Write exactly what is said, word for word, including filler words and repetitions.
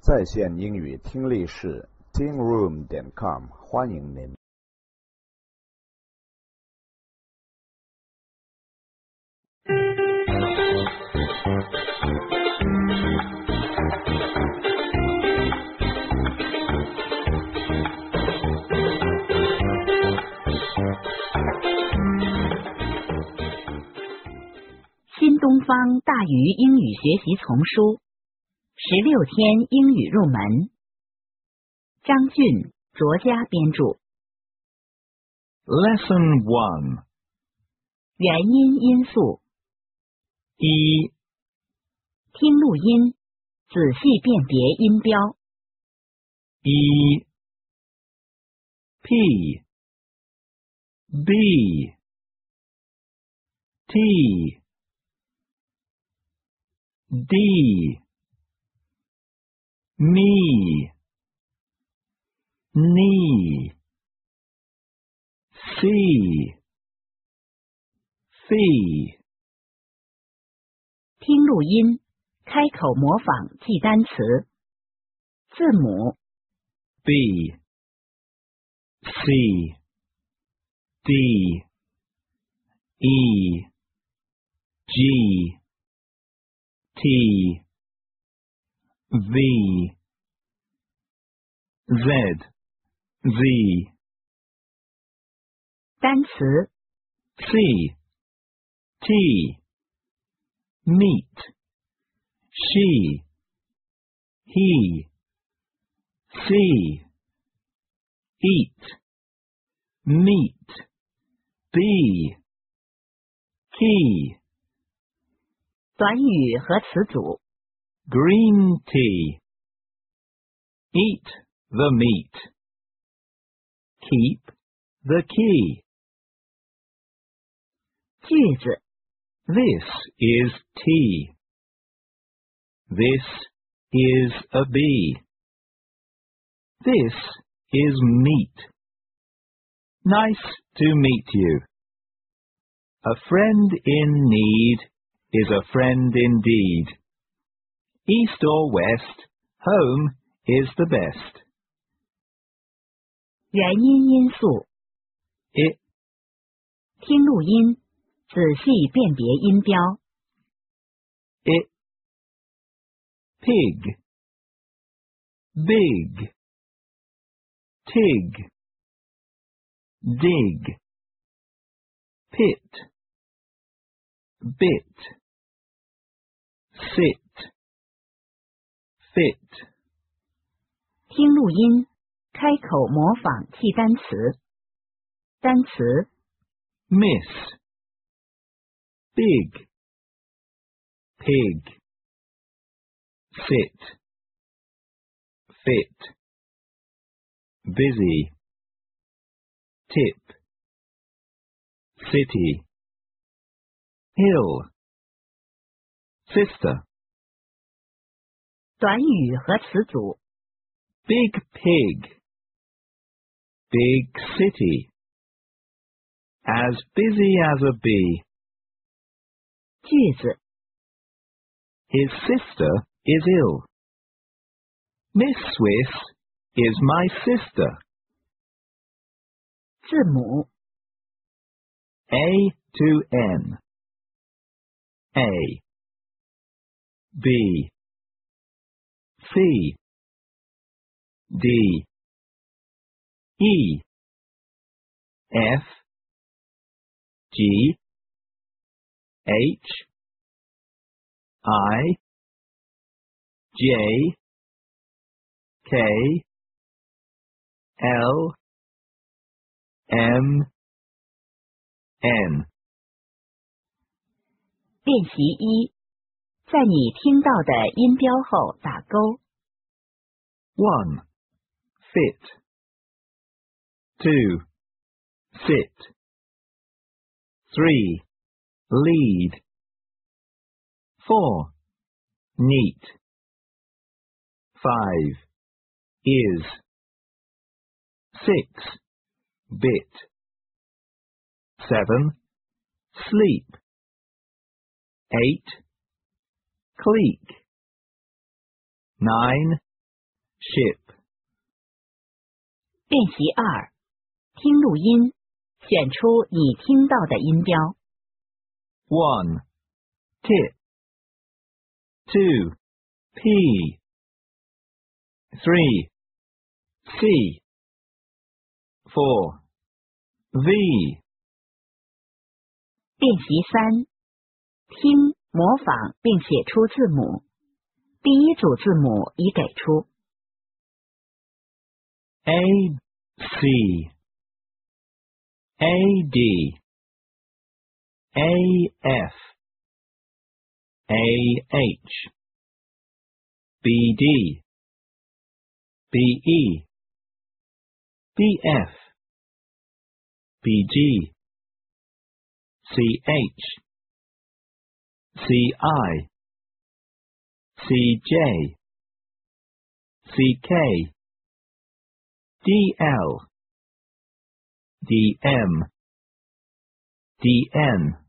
在线英语听力室 听 room 点 com 欢迎您。 新东方大鱼英语学习丛书，十六天英语入门。张俊、卓嘉编著。 Lesson one. 元音因素。 一、 听录音，仔细辨别音标。 一 P B T D me knee C fee 听录音，开口模仿记单词。字母 B C D E G T V Z Z 单词 C T meet she he see eat meet be key 短语和词组。 green tea eat the meat keep the key 句子 This is tea. This is a bee. This is meat. Nice to meet you. A friend in need is a friend indeed. East or west, home is the best. 元音因素。 It, 听录音，仔细辨别音标。 it, pig, big, tig, dig, pit, bit, sit, fit. 听录音，开口模仿记单词。单词 Miss, big, pig, sit, fit, busy, tip, city, hill, sister. 短语和词组。 Big pig, big city, as busy as a bee. 句子 His sister is ill. Miss Swiss is my sister. 字母 A to N. A, B, C, D, E, F, G, H, I, J, K, L, M, N. 练习一，在你听到的音标后打勾。 One, fit. Two, sit. Three, lead. Four, neat. Five, is. Six, bit. Seven, sleep. Eight, cleek. Nine, ship. 练习二，听录音，选出你听到的音标。 one. Tip. two. P. three. C. four. V. 练习三，听、模仿并写出字母。第一组字母已给出。 A. C. A. D. A. F. A. H. B. D. B. E. B. F. B. G. C. H. C. I. C. J. C. K. D. L. D. M. D. N.